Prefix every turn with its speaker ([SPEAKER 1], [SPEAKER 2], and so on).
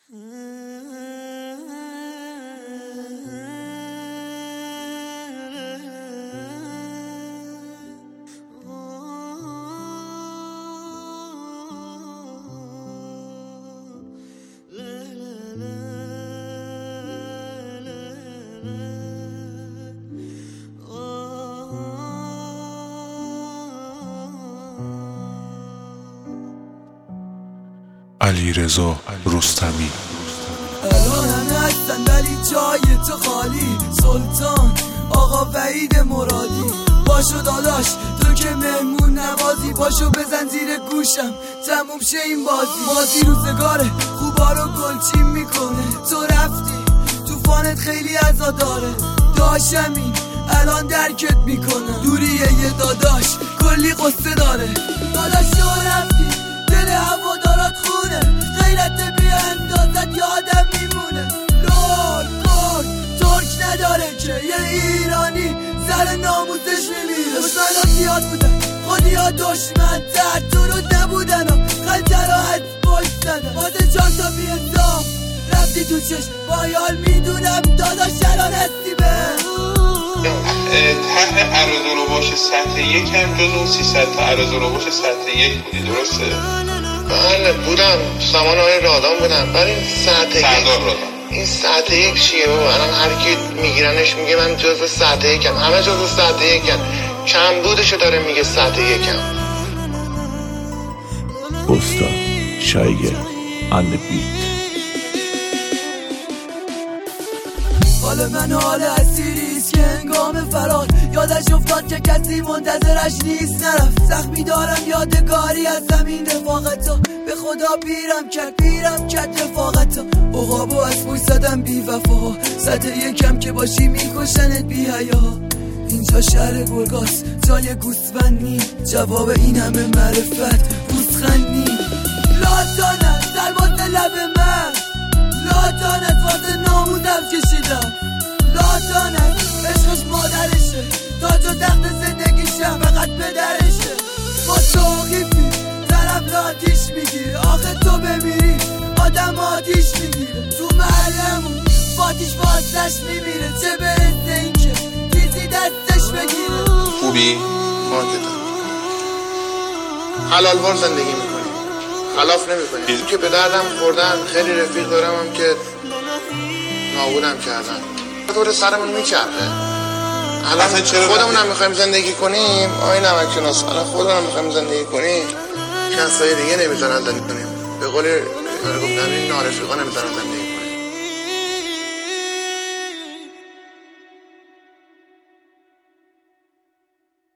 [SPEAKER 1] علیرضا رستمی.
[SPEAKER 2] الان همه هستن ولی جای تو خالی. سلطان آقا وحید مرادی، باشو داداش تو که مهمون نوازی، باشو بزن زیر گوشم تموم شه این بازی روزگاره خوبا رو گلچین میکنه. تو رفتی توفانت خیلی عزا داره، داشتم این الان درکت میکنه. دوریه یه داداش کلی قصه داره، داداش تو رفتی دل هوادارات خونه، غیرت بی اندازت یادم میمونه. لور ترک نداره که یه ایرانی سر ناموزش میمیره. دشمنا زیاد بودن خودی ها دشمن تر، تو رو نبودن و خنجر و حد پشت زدن. واسه چار تا بی انصاف رفتی تو چشم بایال، میدونم داداش الان هستی به
[SPEAKER 3] ته عرض سطح یک هم جزو 300 تا عرض سطح یک بودی، درسته؟
[SPEAKER 4] بله بودم، سامان های رادان بودم. ولی این سطح یک چیه بابا؟ الان هر کی میگیرنش میگه من جزو سطح یکم، همه جزو سطح یکم، کم بودشو داره میگه سطح یکم.
[SPEAKER 1] استاد شایگر اند بیت.
[SPEAKER 2] حال من حال اسیریست که هنگام فرار یادش افتاد که کسی منتظرش نیست. نرفت زخمی دارم یادگاری از زمین رفاقتا، به خدا پیرم کرد رفاقتا. عقابو از پوش زدم بی وفاها، سطح یکم که باشی میکشنت بی حیاها. اینجا شهر گرگاست تا یه گوسفند نیم، جواب این همه معرفت گوسخند نیم. لاتانت در واسه لب من، لاتانت واسه ناموزم کشیدم، لاتانت عشقش مادرشه، تاج و تخت زندگیشم فقط پدرشه. با توقیفی طرف آتیش میگیره، آخه تو بمیری آدم آتیش میگیره. تو محلمون فاتیش واسش میمیره، چه برسه این که تیزی دستش بگیره.
[SPEAKER 3] خوبی؟
[SPEAKER 4] ماکدم حلال وار زندگی میکنی، خلاف نمیکنی. که به دردم خوردن خیلی رفیق دارم هم که نابودم کردن، دور سرمون میچرخه. الان خودمون هم میخوایم زندگی کنیم، آی نمکشناس، الان خودمون هم میخوایم زندگی کنیم، کسای دیگه نمیذارن زندگی کنیم. به قول گفتن این نارفیقا نمیذارن زندگی کنیم.